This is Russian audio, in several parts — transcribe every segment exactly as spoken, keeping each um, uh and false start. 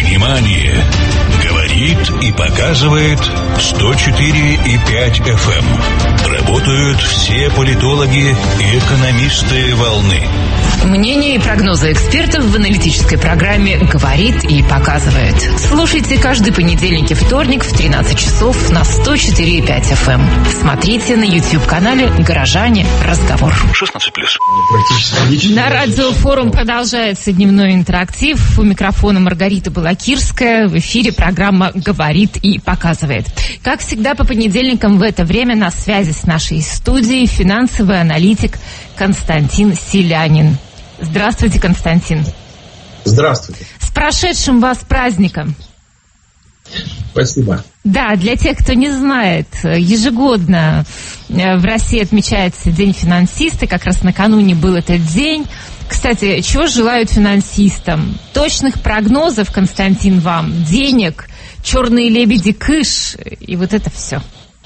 Внимание! Говорит и показывает сто четыре и пять эф эм. Работают все политологи и экономисты волны. Мнения и прогнозы экспертов в аналитической программе «Говорит и показывает». Слушайте каждый понедельник и вторник в тринадцать часов на сто четыре и пять эф эм. Смотрите на YouTube-канале «Горожане. Разговор». шестнадцать плюс. На радиофорум продолжается дневной интерактив. У микрофона Маргарита Балакирская. В эфире программа «Говорит и показывает». Как всегда, по понедельникам в это время на связи с нашей студией финансовый аналитик Константин Селянин. Здравствуйте, Константин. Здравствуйте. С прошедшим вас праздником. Спасибо. Да, для тех, кто не знает, ежегодно в России отмечается День финансиста. Как раз накануне был этот день. Кстати, чего желают финансистам? Точных прогнозов, Константин, вам, денег, черные лебеди, кыш и вот это все.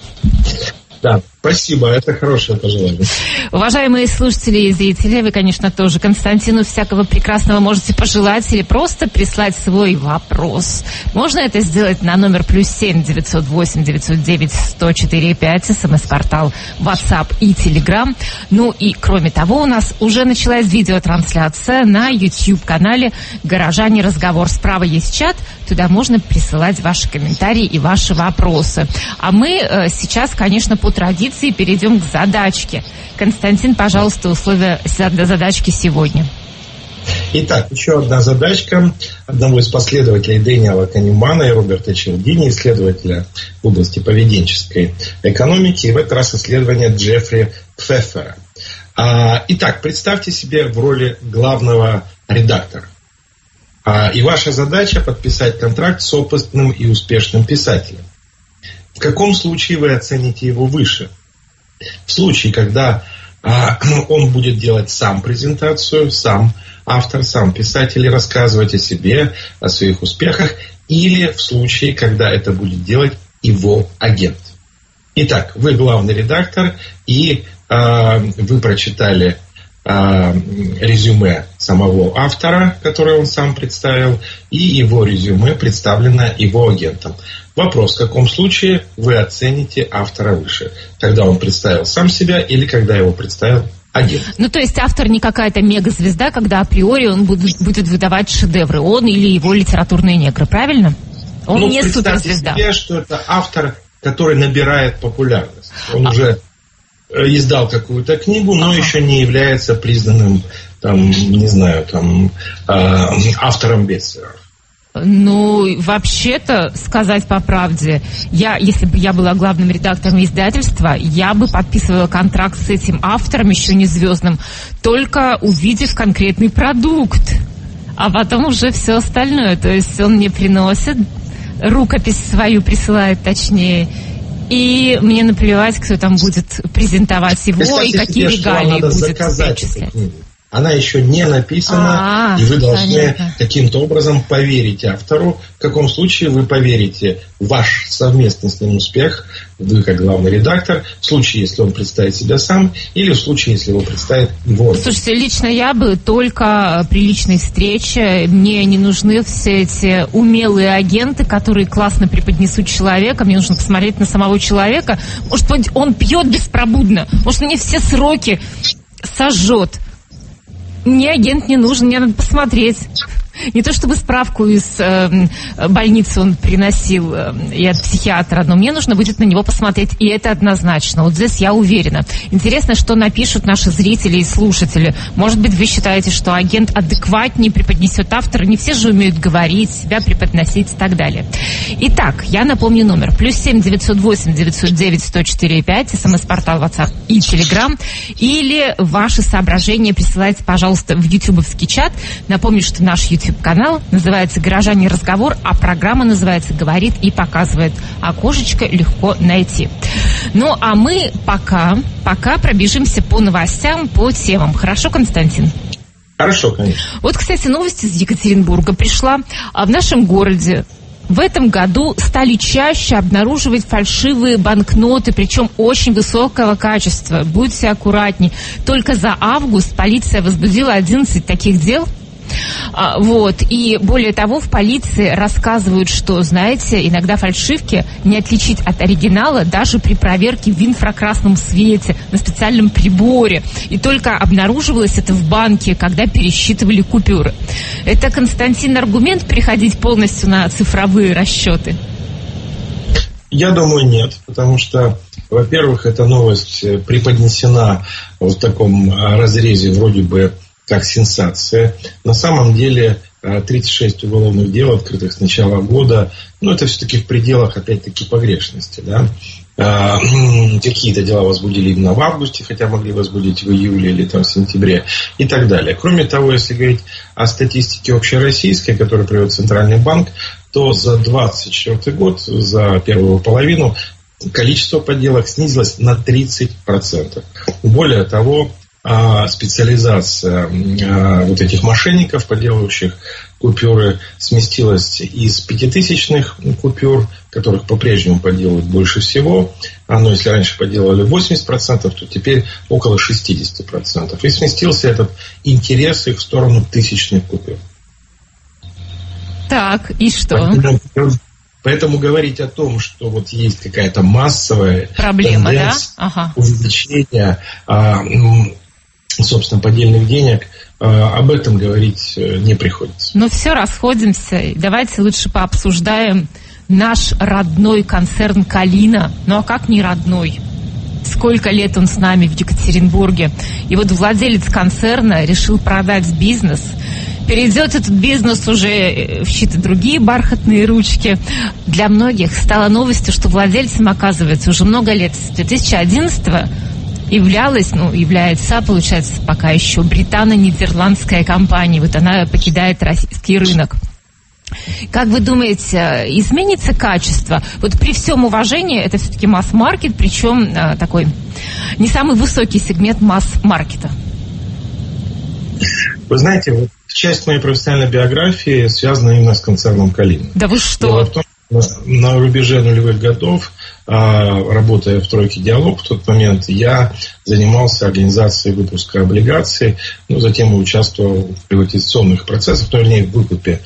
Да, спасибо, это хорошее пожелание. Уважаемые слушатели и зрители, вы, конечно, тоже Константину всякого прекрасного можете пожелать или просто прислать свой вопрос. Можно это сделать на номер плюс семь девятьсот восемь девятьсот девять сто четыре пять, смс-портал, WhatsApp и Telegram. Ну и, кроме того, у нас уже началась видеотрансляция на YouTube-канале «Горожане. Разговор». Справа есть чат, туда можно присылать ваши комментарии и ваши вопросы. А мы э, сейчас, конечно, по традиции перейдем к задачке. Константин, пожалуйста, условия задачки сегодня. Итак, еще одна задачка одного из последователей Дэниела Канемана и Роберта Челдини, исследователя в области поведенческой экономики, и в этот раз исследование Джеффри Пфеффера. Итак, представьте себе в роли главного редактора. И ваша задача подписать контракт с опытным и успешным писателем. В каком случае вы оцените его выше? В случае, когда а, он будет делать сам презентацию, сам автор, сам писатель, и рассказывать о себе, о своих успехах, или в случае, когда это будет делать его агент. Итак, вы главный редактор, и а, вы прочитали а, резюме самого автора, которое он сам представил, и его резюме представлено его агентом. Вопрос, в каком случае вы оцените автора выше? Когда он представил сам себя или когда его представил агент? Ну, то есть автор не какая-то мегазвезда, когда априори он будет, будет выдавать шедевры. Он или его литературные негры, правильно? Он ну, не суперзвезда. Представьте себе, что это автор, который набирает популярность. Он а. уже издал какую-то книгу, но ага. еще не является признанным, там, не знаю, там, автором бестселлеров. Ну, вообще-то, сказать по правде, я, если бы я была главным редактором издательства, я бы подписывала контракт с этим автором, еще не звездным, только увидев конкретный продукт, а потом уже все остальное. То есть он мне приносит, рукопись свою присылает, точнее, и мне наплевать, кто там будет презентовать его. Представьте и какие себе, регалии будет заказать эту книгу. Она еще не написана, А-а-а, и вы должны понятно. каким-то образом поверить автору. В каком случае вы поверите в ваш совместный с ним успех, вы как главный редактор, в случае, если он представит себя сам, или в случае, если его представит его. Слушайте, лично я бы только при личной встрече, мне не нужны все эти умелые агенты, которые классно преподнесут человека, мне нужно посмотреть на самого человека. Может быть, он пьет беспробудно, может, мне все сроки сожжет. Мне агент не нужен, мне надо посмотреть. Не то чтобы справку из э, больницы он приносил э, и от психиатра, но мне нужно будет на него посмотреть, и это однозначно. Вот здесь я уверена. Интересно, что напишут наши зрители и слушатели. Может быть, вы считаете, что агент адекватнее преподнесет автора. Не все же умеют говорить, себя преподносить и так далее. Итак, я напомню номер. Плюс семь девятьсот восемь девятьсот девять сто четыре пять, смс-портал, WhatsApp и Telegram. Или ваши соображения присылайте, пожалуйста, в ютубовский чат. Напомню, что наш YouTube канал называется «Горожане. Разговор», а программа называется «Говорит и показывает». Окошечко легко найти. Ну, а мы пока, пока пробежимся по новостям, по темам. Хорошо, Константин? Хорошо, конечно. Вот, кстати, новость из Екатеринбурга пришла. В нашем городе в этом году стали чаще обнаруживать фальшивые банкноты, причем очень высокого качества. Будьте аккуратней. Только за август полиция возбудила одиннадцать таких дел. А, вот. И более того, в полиции рассказывают, что, знаете, иногда фальшивки не отличить от оригинала даже при проверке в инфракрасном свете на специальном приборе. И только обнаруживалось это в банке, когда пересчитывали купюры. Это, Константин, аргумент переходить полностью на цифровые расчеты? Я думаю, нет, потому что, во-первых, эта новость преподнесена в таком разрезе вроде бы как сенсация. На самом деле тридцать шесть уголовных дел, открытых с начала года, ну, это все-таки в пределах, опять-таки, погрешности, да. Какие-то дела возбудили именно в августе, хотя могли возбудить в июле или там в сентябре и так далее. Кроме того, если говорить о статистике общероссийской, которую приводит Центральный банк, то за двадцать четвёртый год, за первую половину, количество подделок снизилось на тридцать процентов. Более того, специализация вот этих мошенников, подделывающих купюры, сместилась из пятитысячных купюр, которых по-прежнему подделывают больше всего. Но если раньше подделывали восемьдесят процентов, то теперь около шестьдесят процентов. И сместился этот интерес их в сторону тысячных купюр. Так, и что? Поэтому, поэтому говорить о том, что вот есть какая-то массовая проблема, тенденция, да? Ага. увеличения, а, собственно, поддельных денег, а, об этом говорить не приходится. Ну все, расходимся. Давайте лучше пообсуждаем наш родной концерн «Калина». Ну а как не родной? Сколько лет он с нами в Екатеринбурге. И вот владелец концерна решил продать бизнес. Перейдет этот бизнес уже в чьи-то другие бархатные ручки. Для многих стало новостью, что владельцем, оказывается, уже много лет, с две тысячи одиннадцатого являлась, ну, является, получается, пока еще британо-нидерландская компания. Вот она покидает российский рынок. Как вы думаете, изменится качество? Вот при всем уважении, это все-таки масс-маркет, причем а, такой не самый высокий сегмент масс-маркета. Вы знаете, вот часть моей профессиональной биографии связана именно с концерном «Калина». Да вы что? Дело в том, что на рубеже нулевых годов, работая в тройке «Диалог» в тот момент, я занимался организацией выпуска облигаций, ну, затем участвовал в приватизационных процессах, ну, вернее, в выкупе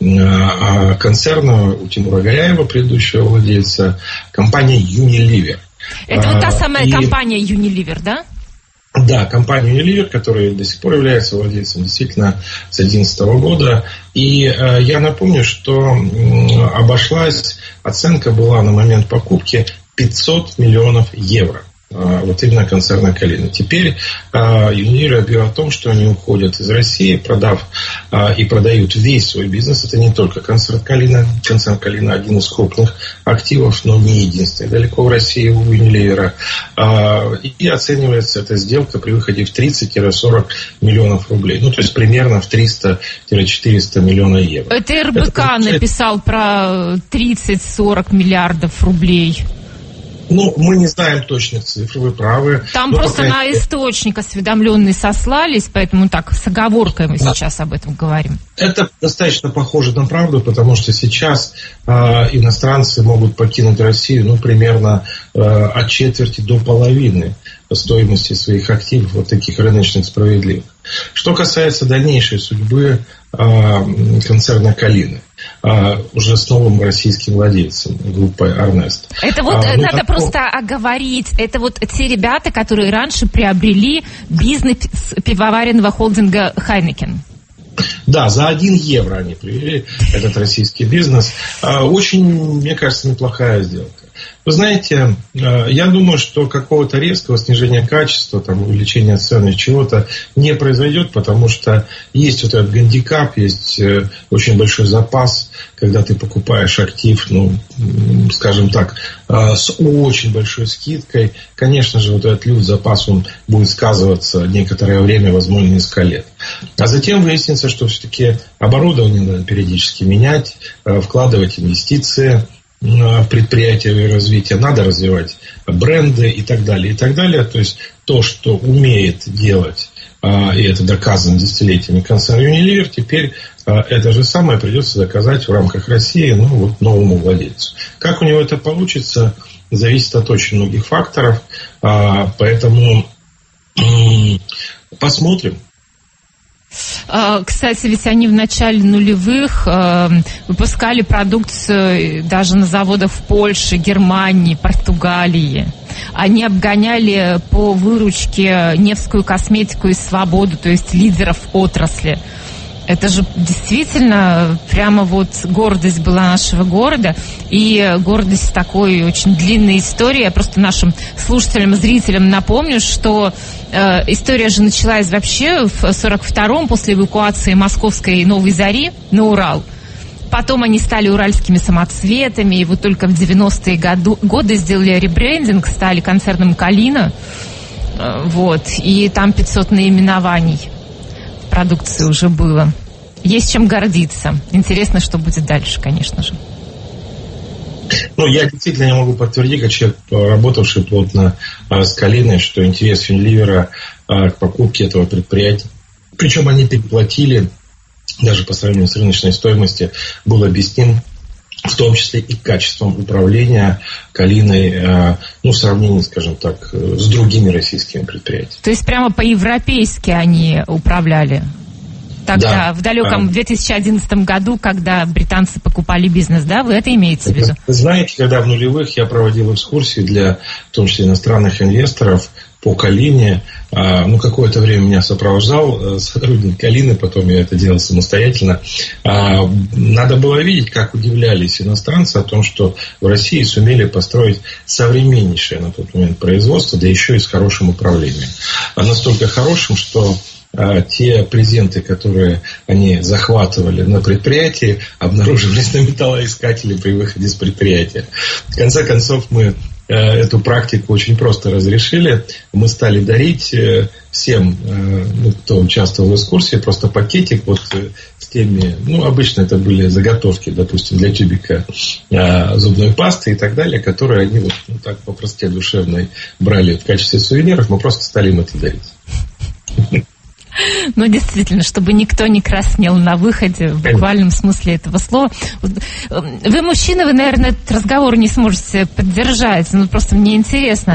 концерна у Тимура Горяева, предыдущего владельца, компании «Unilever». Это вот та самая И... компания «Unilever», да? Да, компания Unilever, которая до сих пор является владельцем действительно с две тысячи одиннадцатого года. И э, я напомню, что э, обошлась, оценка была на момент покупки пятьсот миллионов евро. Э, вот именно концерна «Калина». Теперь э, Unilever объявил о том, что они уходят из России, продав э, и продают весь свой бизнес. Это не только концерн «Калина». Концерн «Калина» один из крупных активов, но не единственный далеко в России у Unilever. Э, и оценивается эта сделка при выходе в тридцать-сорок миллионов рублей. Ну, то есть примерно в триста-четыреста миллионов евро. Это эр бэ ка Это, написал про тридцать-сорок миллиардов рублей. Ну, мы не знаем точных цифр, вы правы. Там но просто пока... на источник осведомленный сослались, поэтому так, с оговоркой мы да. сейчас об этом говорим. Это достаточно похоже на правду, потому что сейчас э, иностранцы могут покинуть Россию, ну, примерно э, от четверти до половины стоимости своих активов, вот таких рыночных справедливых. Что касается дальнейшей судьбы э, концерна «Калина», э, уже с новым российским владельцем, группой «Арнест». Это вот а, ну, надо так... просто оговорить. Это вот те ребята, которые раньше приобрели бизнес пивоваренного холдинга «Хайнекен». Да, за один евро они привели этот российский бизнес. Очень, мне кажется, неплохая сделка. Вы знаете, я думаю, что какого-то резкого снижения качества, там, увеличения цены, чего-то не произойдет, потому что есть вот этот гандикап, есть очень большой запас, когда ты покупаешь актив, ну, скажем так, с очень большой скидкой. Конечно же, вот этот люфт, запас, он будет сказываться некоторое время, возможно, несколько лет. А затем выяснится, что все-таки оборудование надо периодически менять, вкладывать инвестиции в предприятие и развитие, надо развивать бренды и так далее, и так далее. То есть то, что умеет делать, и это доказано десятилетиями концерн Unilever, теперь это же самое придется доказать в рамках России, ну, вот новому владельцу. Как у него это получится, зависит от очень многих факторов, поэтому посмотрим. Кстати, ведь они в начале нулевых выпускали продукцию даже на заводах в Польше, Германии, Португалии. Они обгоняли по выручке Невскую косметику и Свободу, то есть лидеров отрасли. Это же действительно прямо вот гордость была нашего города, и гордость такой очень длинной истории. Я просто нашим слушателям, зрителям напомню, что э, история же началась вообще в сорок втором, после эвакуации Московской Новой Зари на Урал. Потом они стали уральскими самоцветами, и вот только в девяностые году, годы сделали ребрендинг, стали концерном «Калина», э, вот, и там пятьсот наименований продукции уже было. Есть чем гордиться. Интересно, что будет дальше, конечно же. Ну, я действительно не могу подтвердить, как человек, работавший плотно а, с «Калиной», что интерес Unilever а, к покупке этого предприятия, причем они переплатили, даже по сравнению с рыночной стоимостью, был объяснен в том числе и качеством управления «Калиной», ну, в сравнении, скажем так, с другими российскими предприятиями. То есть прямо по-европейски они управляли? Тогда, да, в далеком две тысячи одиннадцатом году, когда британцы покупали бизнес, да? Вы это имеете в виду? Вы знаете, когда в нулевых я проводил экскурсии для, в том числе, иностранных инвесторов по «Калине», ну, какое-то время меня сопровождал сотрудник «Калины», потом я это делал самостоятельно. Надо было видеть, как удивлялись иностранцы о том, что в России сумели построить современнейшее на тот момент производство, да еще и с хорошим управлением. Настолько хорошим, что те презенты, которые они захватывали на предприятии, обнаруживались на металлоискателе при выходе с предприятия. В конце концов, мы эту практику очень просто разрешили. Мы стали дарить всем, ну, кто участвовал в экскурсии, просто пакетик вот с теми, ну, обычно это были заготовки, допустим, для тюбика зубной пасты и так далее, которые они вот, ну, так по простоте душевной брали в качестве сувениров. Мы просто стали им это дарить. Ну, действительно, чтобы никто не краснел на выходе, в буквальном смысле этого слова. Вы мужчина, вы, наверное, этот разговор не сможете поддержать. Ну, просто мне интересно,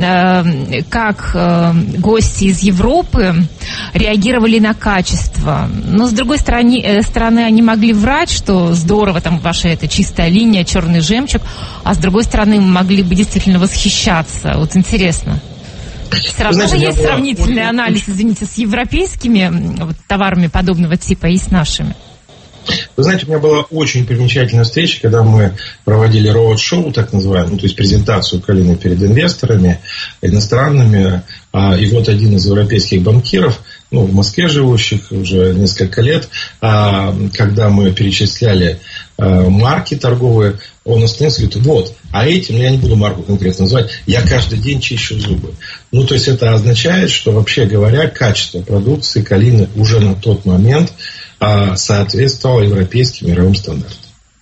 как гости из Европы реагировали на качество. Но, с другой стороны, стороны, они могли врать, что здорово, там, ваша эта чистая линия, черный жемчуг, а с другой стороны, могли бы действительно восхищаться. Вот интересно. Все равно же есть сравнительный очень... анализ, извините, с европейскими вот, товарами подобного типа и с нашими. Вы знаете, у меня была очень примечательная встреча, когда мы проводили роуд-шоу, так называемую, ну, то есть презентацию «Калины» перед инвесторами иностранными. И вот один из европейских банкиров, ну, в Москве живущих уже несколько лет, когда мы перечисляли марки торговые, он остановился и говорит: вот, а этим, я не буду марку конкретно называть, я каждый день чищу зубы. Ну, то есть это означает, что, вообще говоря, качество продукции «Калины» уже на тот момент соответствовало европейским мировым стандартам.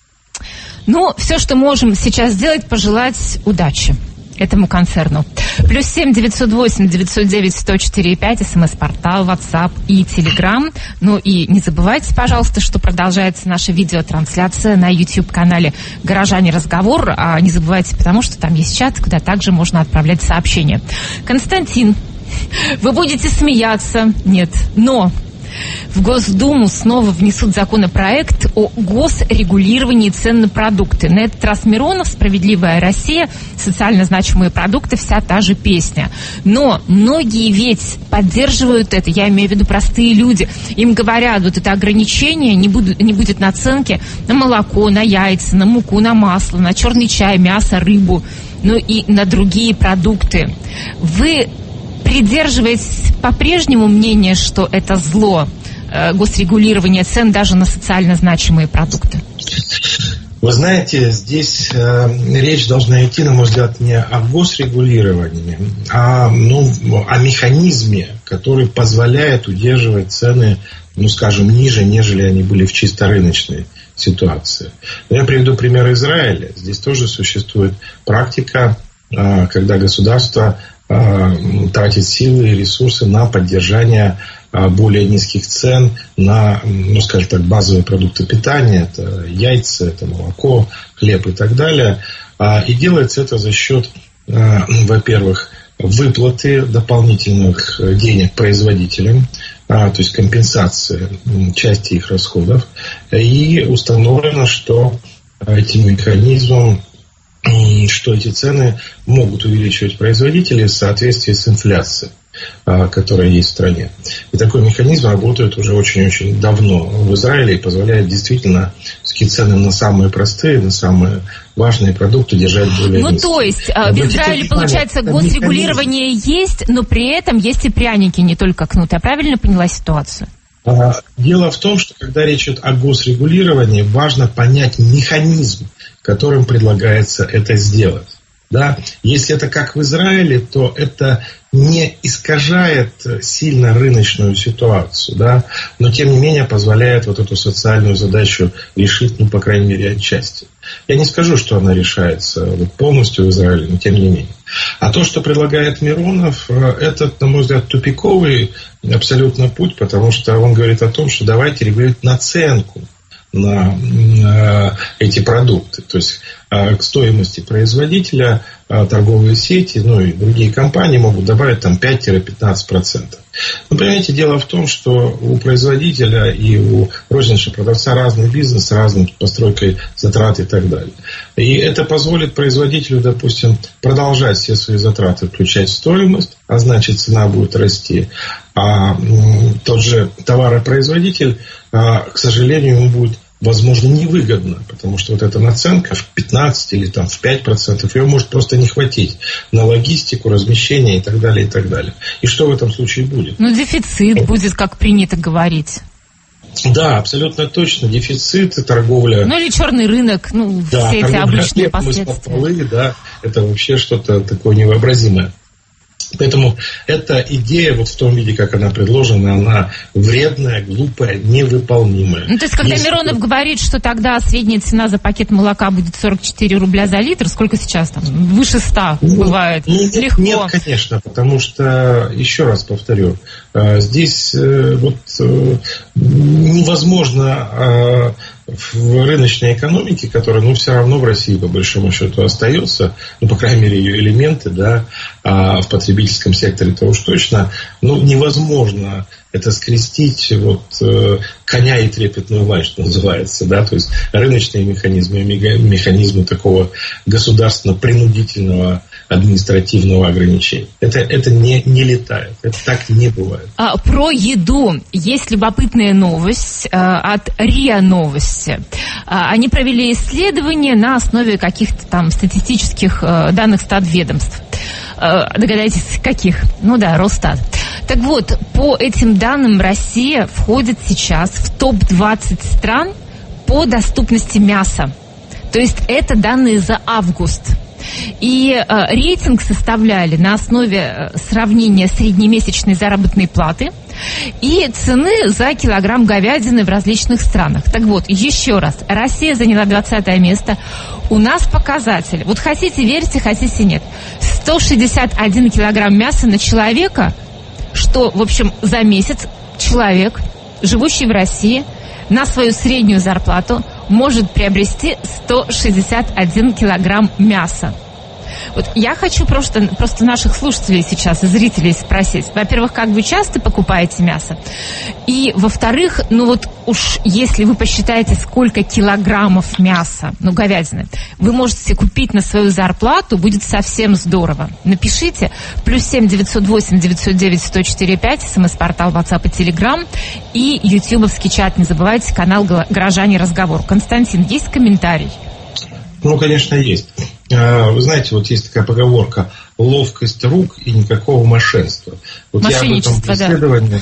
Ну, все, что можем сейчас сделать, пожелать удачи этому концерну. Плюс семь девятьсот восемь девятьсот девять сто четыре пять, смс-портал, WhatsApp и Telegram. Ну и не забывайте, пожалуйста, что продолжается наша видеотрансляция на YouTube-канале «Горожане. Разговор». А не забывайте, потому что там есть чат, куда также можно отправлять сообщения. Константин, вы будете смеяться? Нет, но... В Госдуму снова внесут законопроект о госрегулировании цен на продукты. На этот раз Миронов, «Справедливая Россия», социально значимые продукты, вся та же песня. Но многие ведь поддерживают это, я имею в виду простые люди. Им говорят, вот это ограничение не, буду, не будет наценки на молоко, на яйца, на муку, на масло, на черный чай, мясо, рыбу, ну и на другие продукты. Вы придерживаетесь по-прежнему мнения, что это зло, э, госрегулирование цен даже на социально значимые продукты? Вы знаете, здесь э, речь должна идти, на мой взгляд, не о госрегулировании, а ну, о механизме, который позволяет удерживать цены, ну, скажем, ниже, нежели они были в чисто рыночной ситуации. Я приведу пример Израиля. Здесь тоже существует практика, э, когда государство тратить силы и ресурсы на поддержание более низких цен на, ну, скажем так, базовые продукты питания. Это яйца, это молоко, хлеб и так далее. И делается это за счет, во-первых, выплаты дополнительных денег производителям. то есть компенсация части их расходов. И установлено, что этим механизмом, что эти цены могут увеличивать производители в соответствии с инфляцией, которая есть в стране. И такой механизм работает уже очень-очень давно в Израиле и позволяет действительно такие цены на самые простые, на самые важные продукты держать более Ну, низкие. то есть в Израиле, получается, госрегулирование есть, но при этом есть и пряники, не только кнут. Я правильно поняла ситуацию? Дело в том, что когда речь идет о госрегулировании, важно понять механизм, которым предлагается это сделать. Да? Если это как в Израиле, то это не искажает сильно рыночную ситуацию, да? Но тем не менее позволяет вот эту социальную задачу решить, ну, по крайней мере, отчасти. Я не скажу, что она решается вот полностью в Израиле, но тем не менее. А то, что предлагает Миронов, это, на мой взгляд, тупиковый абсолютно путь, потому что он говорит о том, что давайте регулировать наценку на э, эти продукты. То есть э, к стоимости производителя э, торговые сети, ну и другие компании могут добавить там пять-пятнадцать процентов. Но, понимаете, дело в том, что у производителя и у розничного продавца разный бизнес, разной постройкой затрат и так далее. И это позволит производителю, допустим, продолжать все свои затраты включать в стоимость, а значит цена будет расти. А м, тот же товаропроизводитель, а, к сожалению, ему будет, возможно, невыгодно, потому что вот эта наценка в пятнадцать или там в пять процентов, ее может просто не хватить на логистику, размещение и так далее, и так далее. И что в этом случае будет? Ну, дефицит будет, как принято говорить. Да, абсолютно точно. Дефицит и торговля. Ну, или черный рынок, ну, да, все эти обычные хлебом последствия. из-под полы, да, это вообще что-то такое невообразимое. Поэтому эта идея вот в том виде, как она предложена, она вредная, глупая, невыполнимая. Ну, то есть, когда Если... Миронов говорит, что тогда средняя цена за пакет молока будет сорок четыре рубля за литр, сколько сейчас там? Выше ста ну, бывает. Ну, нет, Легко. Нет, конечно, потому что, еще раз повторю, здесь вот невозможно в рыночной экономике, которая, ну, все равно в России, по большому счету, остается, ну, по крайней мере, ее элементы, да, а в потребительском секторе-то уж точно, ну, невозможно это скрестить вот коня и трепетную лань, что называется, да, то есть рыночные механизмы, механизмы такого государственно-принудительного административного ограничения. Это, это не, не летает, это так не бывает. А, про еду. Есть любопытная новость а, от РИА Новости. А, они провели исследование на основе каких-то там статистических а, данных статведомств. А, догадайтесь, каких? Ну да, Росстат. Так вот, по этим данным Россия входит сейчас в топ двадцать стран по доступности мяса. То есть это данные за август. И э, рейтинг составляли на основе э, сравнения среднемесячной заработной платы и цены за килограмм говядины в различных странах. Так вот, еще раз, Россия заняла двадцатое место. У нас показатель, вот хотите верьте, хотите нет, сто шестьдесят один килограмм мяса на человека, что, в общем, за месяц человек, живущий в России, на свою среднюю зарплату может приобрести сто шестьдесят один килограмм мяса. Вот я хочу просто, просто наших слушателей сейчас и зрителей спросить. Во-первых, как вы часто покупаете мясо? И, во-вторых, ну вот уж если вы посчитаете, сколько килограммов мяса, ну, говядины, вы можете купить на свою зарплату, будет совсем здорово. Напишите. Плюс семь девятьсот восемь девятьсот девять сто четыре пять, смс-портал, WhatsApp и Telegram. И ютубовский чат. Не забывайте, канал «Горожане. Разговор». Константин, есть комментарий? Ну, конечно, есть. Вы знаете, вот есть такая поговорка: ловкость рук и никакого мошеннства. Вот я об этом исследовании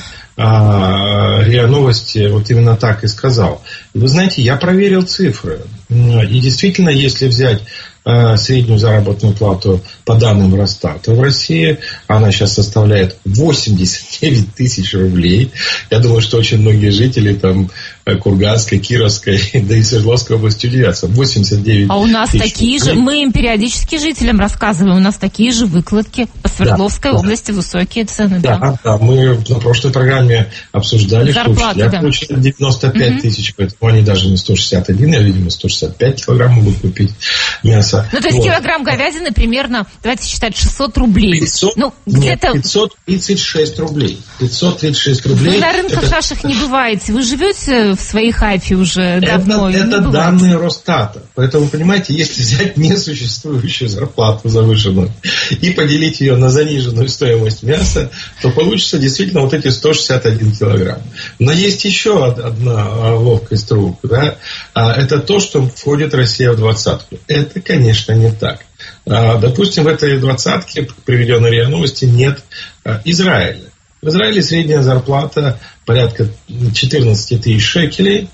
да. РИА Новости вот именно так и сказал. И вы знаете, я проверил цифры. И действительно, если взять среднюю заработную плату по данным Росстата в России, она сейчас составляет восемьдесят девять тысяч рублей. Я думаю, что очень многие жители там Курганской, Кировской, да и Свердловской области удивятся. восемьдесят девять А у нас тысяч такие рублей. же, мы им периодически жителям рассказываем, у нас такие же выкладки по Свердловской да, области, да. Высокие цены. Да, да. да, мы на прошлой программе обсуждали, Зарплаты, что учителя да. получают девяносто пять угу. тысяч, поэтому они даже не сто шестьдесят один, а, видимо, сто шестьдесят пять килограмм могут купить мяса. Ну, то есть вот. килограмм говядины примерно, давайте считать, шестьсот рублей. пятьсот, ну, нет, где-то... пятьсот тридцать шесть рублей. пятьсот тридцать шесть рублей. Вы на рынках это... наших не бываете, вы живете в своей хайфе уже давно. Это, это данные Росстата. Поэтому, понимаете, если взять несуществующую зарплату завышенную и поделить ее на заниженную стоимость мяса, то получится действительно вот эти сто шестьдесят один килограмм. Но есть еще одна ловкость рук. Да? Это то, что входит Россия в двадцатку. Это, конечно, не так. Допустим, в этой двадцатке, в приведенной РИА Новости, нет Израиля. В Израиле средняя зарплата порядка четырнадцать тысяч шекелей,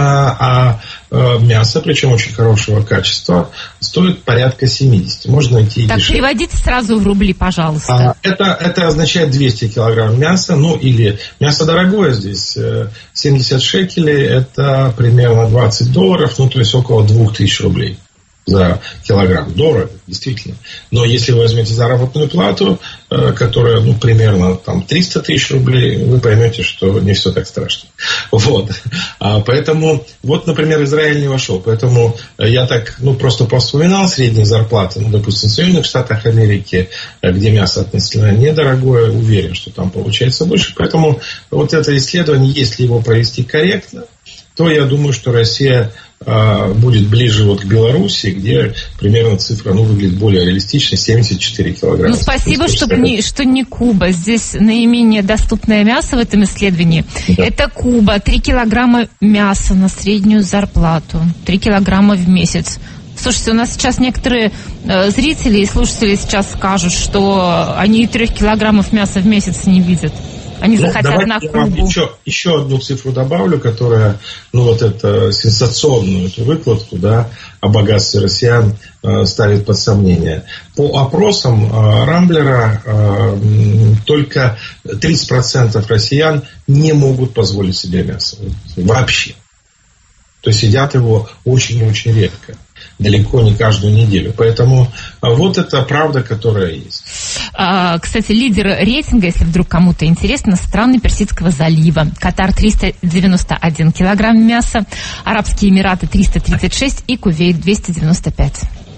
а, а мясо, причем очень хорошего качества, стоит порядка семьдесят. Можно найти так, дешевле. переводите сразу в рубли, пожалуйста. А, это, это означает двести килограмм мяса, ну или мясо дорогое здесь, семьдесят шекелей, это примерно двадцать долларов, ну то есть около двух тысяч рублей за килограмм. Дорого, действительно. Но если вы возьмете заработную плату, которая, ну, примерно там триста тысяч рублей, вы поймете, что не все так страшно. Вот. А поэтому, вот, например, Израиль не вошел. Поэтому я так, ну, просто повспоминал средние зарплаты, ну, допустим, в Соединенных Штатах Америки, где мясо относительно недорогое, уверен, что там получается больше. Поэтому вот это исследование, если его провести корректно, то я думаю, что Россия а, будет ближе вот к Беларуси, где примерно цифра, ну, выглядит более реалистично, семьдесят четыре килограмма. Ну, спасибо, что не, что не Куба. Здесь наименее доступное мясо в этом исследовании. Да. Это Куба. три килограмма мяса на среднюю зарплату. три килограмма в месяц. Слушайте, у нас сейчас некоторые э, зрители и слушатели сейчас скажут, что они и трех килограммов мяса в месяц не видят. Они ну, захотят на я вам Кубу. еще, еще одну цифру добавлю, которая, ну, вот эту сенсационную эту выкладку, да, о богатстве россиян э, ставит под сомнение. По опросам э, Рамблера э, только тридцать процентов россиян не могут позволить себе мясо. Вообще. То есть едят его очень и очень редко. Далеко не каждую неделю. Поэтому вот это правда, которая есть. А, кстати, лидер рейтинга, если вдруг кому-то интересно, страны Персидского залива. Катар триста девяносто один килограмм мяса, Арабские Эмираты триста тридцать шесть и Кувейт двести девяносто пять.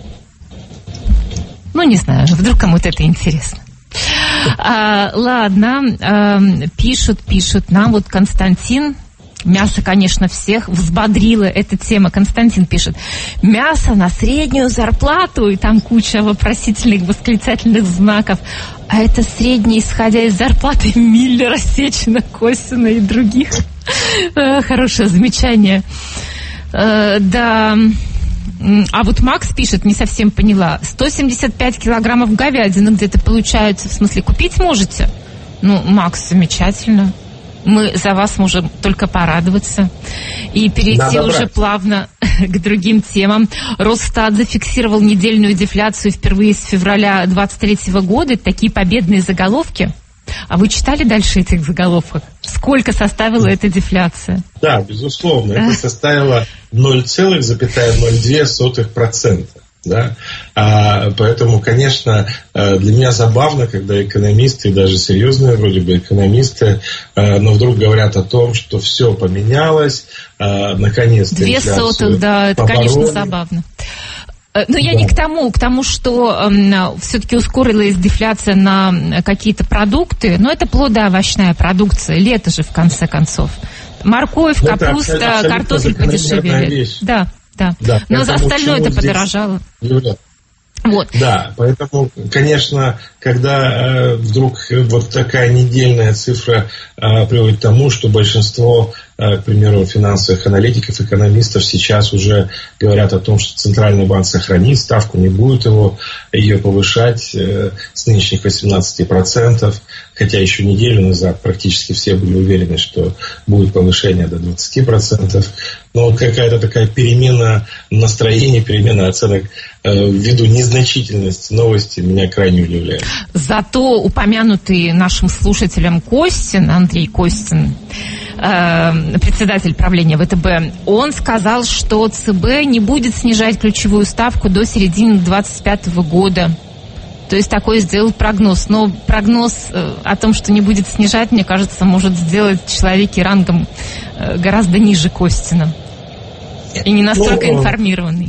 Ну, не знаю, вдруг кому-то это интересно. А, ладно, а, пишут, пишут нам, вот Константин. Мясо, конечно, всех взбодрила эта тема. Константин пишет: мясо на среднюю зарплату, и там куча вопросительных, восклицательных знаков. А это среднее, исходя из зарплаты Миллера, Сечина, Костина и других. Хорошее замечание. Да. А вот Макс пишет, не совсем поняла. сто семьдесят пять килограммов говядины где-то получается. В смысле, купить можете? Ну, Макс, замечательно. Мы за вас можем только порадоваться и перейти Надо уже брать. плавно к другим темам. Росстат зафиксировал недельную дефляцию впервые с февраля двадцать третьего года. Такие победные заголовки. А вы читали дальше этих заголовков? Сколько составила эта дефляция? Да, безусловно. Это составило ноль целых ноль две сотых процента. Да? А, поэтому, конечно, для меня забавно, когда экономисты, даже серьезные вроде бы экономисты, но вдруг говорят о том, что все поменялось, наконец-то Две сотых, да, это, побороли. Конечно, забавно. Но я да. не к тому, к тому, что э, все-таки ускорилась дефляция на какие-то продукты, но это плодоовощная продукция, лето же в конце концов. Морковь, ну, капуста, картофель подешевели. Да. Да. Да, но за остальное это подорожало. Вот. Да, поэтому, конечно, когда э, вдруг вот такая недельная цифра э, приводит к тому, что большинство, э, к примеру, финансовых аналитиков, экономистов сейчас уже говорят о том, что Центральный банк сохранит ставку, не будет его, ее повышать э, с нынешних восемнадцати процентов, хотя еще неделю назад практически все были уверены, что будет повышение до двадцати процентов. Но какая-то такая перемена настроения, перемена оценок э, ввиду незначительности новости меня крайне удивляет. Зато упомянутый нашим слушателям Костин, Андрей Костин, э, председатель правления ВТБ, он сказал, что ЦБ не будет снижать ключевую ставку до середины двадцать пятого года. То есть такой сделал прогноз. Но прогноз э, о том, что не будет снижать, мне кажется, может сделать человек рангом э, гораздо ниже Костина. И не настолько ну, информированный.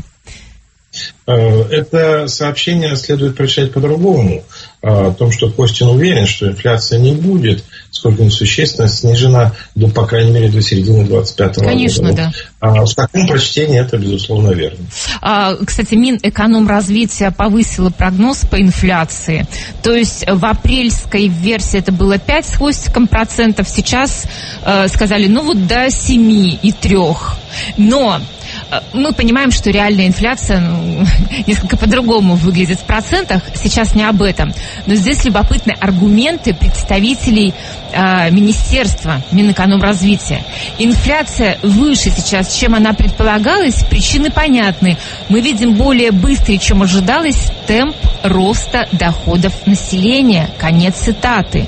Это сообщение следует прочитать по-другому. О том, что Костин уверен, что инфляция не будет сколько-нибудь существенно снижена, до, по крайней мере, до середины двадцать пятого года. Конечно, да. А в таком прочтении это, безусловно, верно. А, кстати, Минэкономразвития повысила прогноз по инфляции. То есть в апрельской версии это было пять с хвостиком процентов. Сейчас э, сказали, ну вот до семи и трех. Но мы понимаем, что реальная инфляция ну, несколько по-другому выглядит в процентах. Сейчас не об этом. Но здесь любопытны аргументы представителей э, Министерства Минэкономразвития. Инфляция выше сейчас, чем она предполагалась. Причины понятны. Мы видим более быстрый, чем ожидалось, темп роста доходов населения. Конец цитаты.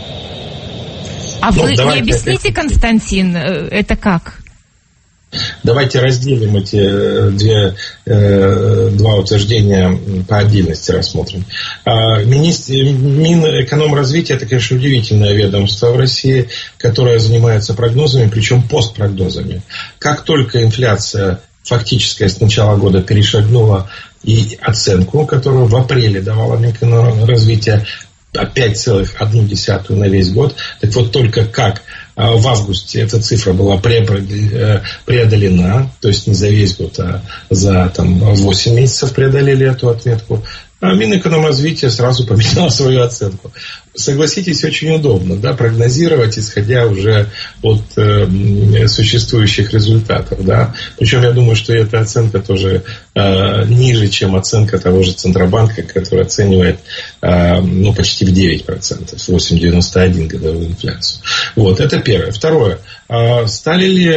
А ну, вы не объясните, Константин, это как? Давайте разделим эти две, э, два утверждения по отдельности, рассмотрим. А, министр, Минэкономразвития – это, конечно, удивительное ведомство в России, которое занимается прогнозами, причем постпрогнозами. Как только инфляция фактическая с начала года перешагнула и оценку, которую в апреле давала Минэкономразвитие, пять целых одна десятая на весь год, так вот только как в августе эта цифра была преодолена, то есть не за весь год, а за там, восемь месяцев преодолели эту отметку, а Минэкономразвитие сразу поменяло свою оценку. Согласитесь, очень удобно, да, прогнозировать, исходя уже от э, существующих результатов, да. Причем я думаю, что эта оценка тоже э, ниже, чем оценка того же Центробанка, который оценивает э, ну, почти в девять процентов, восемь целых девяносто один процента годовую инфляцию. Вот, это первое. Второе. Э, стали ли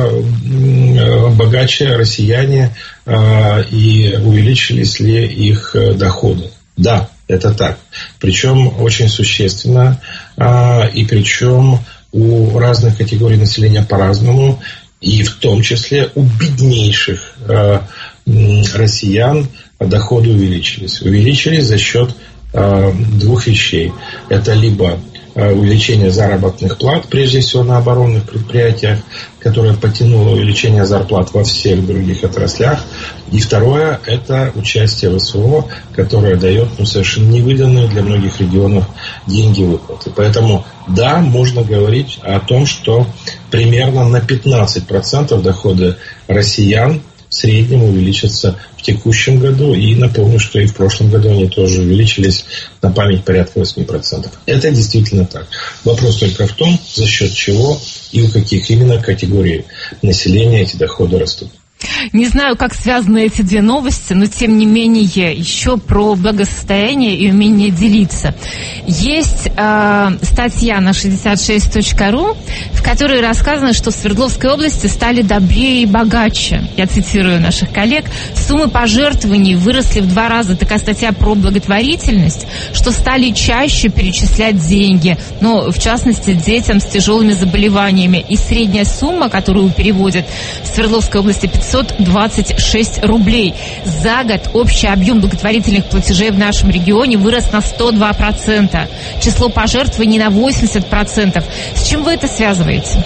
э, богаче россияне э, и увеличились ли их доходы? Да. Это так. Причем очень существенно. А, и причем у разных категорий населения по-разному. И в том числе у беднейших а, россиян доходы увеличились. Увеличились за счет а, двух вещей. Это либо увеличение заработных плат, прежде всего на оборонных предприятиях, которое потянуло увеличение зарплат во всех других отраслях. И второе – это участие ВСО, которое дает ну, совершенно невиданные для многих регионов деньги выплаты. Поэтому, да, можно говорить о том, что примерно на пятнадцать процентов доходы россиян в среднем увеличатся в текущем году. И напомню, что и в прошлом году они тоже увеличились на память порядка восемь процентов. Это действительно так. Вопрос только в том, за счет чего и у каких именно категорий населения эти доходы растут. Не знаю, как связаны эти две новости, но тем не менее еще про благосостояние и умение делиться. Есть э, статья на шестьдесят шесть точка ру, в которой рассказано, что в Свердловской области стали добрее и богаче. Я цитирую наших коллег. Суммы пожертвований выросли в два раза. Такая статья про благотворительность, что стали чаще перечислять деньги, но в частности детям с тяжелыми заболеваниями. И средняя сумма, которую переводят в Свердловской области, пятьсот двадцать шесть рублей. За год общий объем благотворительных платежей в нашем регионе вырос на сто два процента. Число пожертвований на восемьдесят процентов. С чем вы это связываете?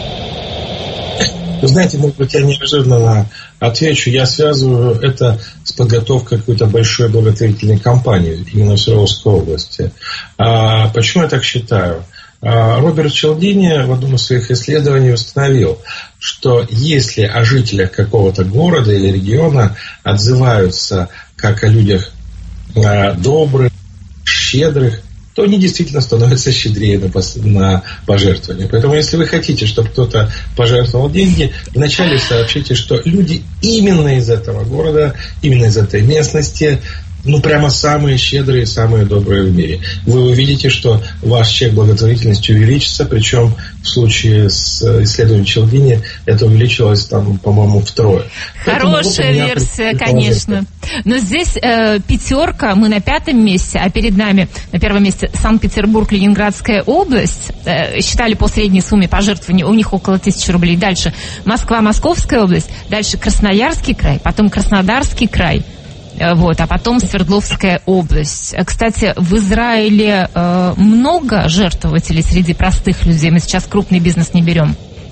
Вы знаете, может быть, я неожиданно отвечу. Я связываю это с подготовкой какой-то большой благотворительной кампании именно в Свердловской области. А почему я так считаю? Роберт Челдини в одном из своих исследований установил, что если о жителях какого-то города или региона отзываются как о людях добрых, щедрых, то они действительно становятся щедрее на, пос- на пожертвования. Поэтому, если вы хотите, чтобы кто-то пожертвовал деньги, вначале сообщите, что люди именно из этого города, именно из этой местности, ну, прямо самые щедрые, самые добрые в мире. Вы увидите, что ваш чек благотворительности увеличится, причем в случае с исследованием Челдини это увеличилось, там, по-моему, втрое. Хорошая версия, конечно. Но здесь э, пятерка, мы на пятом месте, а перед нами на первом месте Санкт-Петербург, Ленинградская область. Э, считали по средней сумме пожертвований, у них около тысячи рублей. Дальше Москва, Московская область, дальше Красноярский край, потом Краснодарский край. Вот, а потом Свердловская область. Кстати, в Израиле э, много жертвователей среди простых людей. Мы сейчас крупный бизнес не берем.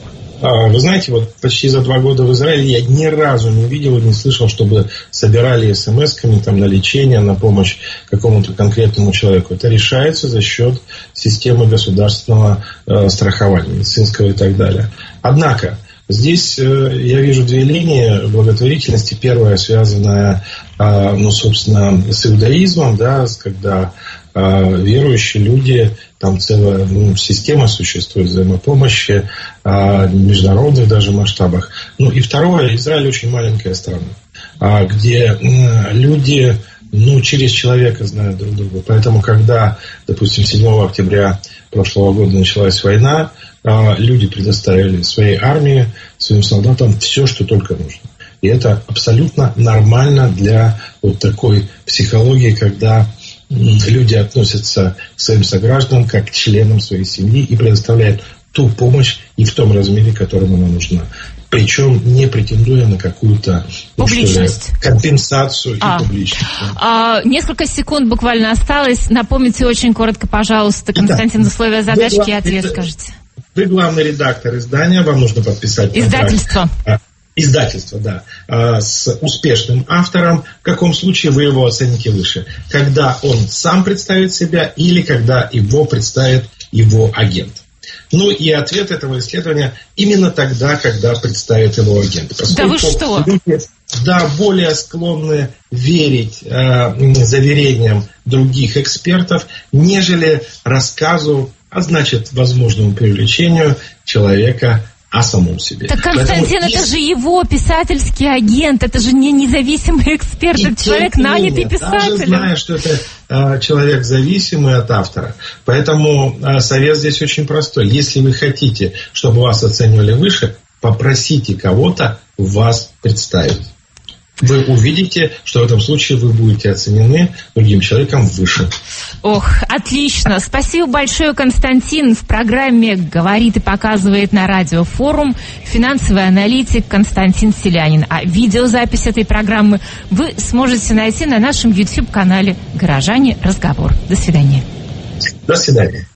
Вы знаете, вот почти за два года в Израиле я ни разу не видел и не слышал, чтобы собирали смс-ками там, на лечение, на помощь какому-то конкретному человеку. Это решается за счет системы государственного э, страхования, медицинского и так далее. Однако, здесь э, я вижу две линии благотворительности. Первая, связанная, э, ну, собственно, с иудаизмом, да, когда э, верующие люди, там целая ну, система существует взаимопомощи, э, в международных даже масштабах. Ну и второе, Израиль очень маленькая страна, э, где э, люди ну, через человека знают друг друга. Поэтому, когда, допустим, седьмого октября прошлого года началась война, люди предоставили своей армии, своим солдатам все, что только нужно. И это абсолютно нормально для вот такой психологии, когда люди относятся к своим согражданам как к членам своей семьи и предоставляют ту помощь и в том размере, которым она нужна. Причем не претендуя на какую-то публичность, ли, компенсацию а. и публичность. А, несколько секунд буквально осталось. Напомните очень коротко, пожалуйста, Константин, да. условия задачки и ответ скажите. Вы главный редактор издания, вам нужно подписать издательство. Контракт. Издательство, да, с успешным автором. В каком случае вы его оцените выше? Когда он сам представит себя или когда его представит его агент? Ну и ответ этого исследования именно тогда, когда представит его агент. Поскольку да вы что? Люди, да, более склонны верить э, заверениям других экспертов, нежели рассказу, а значит, возможному привлечению человека о самом себе. Так, Константин, Поэтому, это если... же его писательский агент, это же не независимый эксперт, это человек, нанятый писателем. Даже зная, что это э, человек зависимый от автора. Поэтому э, совет здесь очень простой. Если вы хотите, чтобы вас оценивали выше, попросите кого-то вас представить. Вы увидите, что в этом случае вы будете оценены другим человеком выше. Ох, отлично. Спасибо большое, Константин. В программе «Говорит и показывает» на Радио Форум финансовый аналитик Константин Селянин. А видеозапись этой программы вы сможете найти на нашем YouTube-канале «Горожане. Разговор». До свидания. До свидания.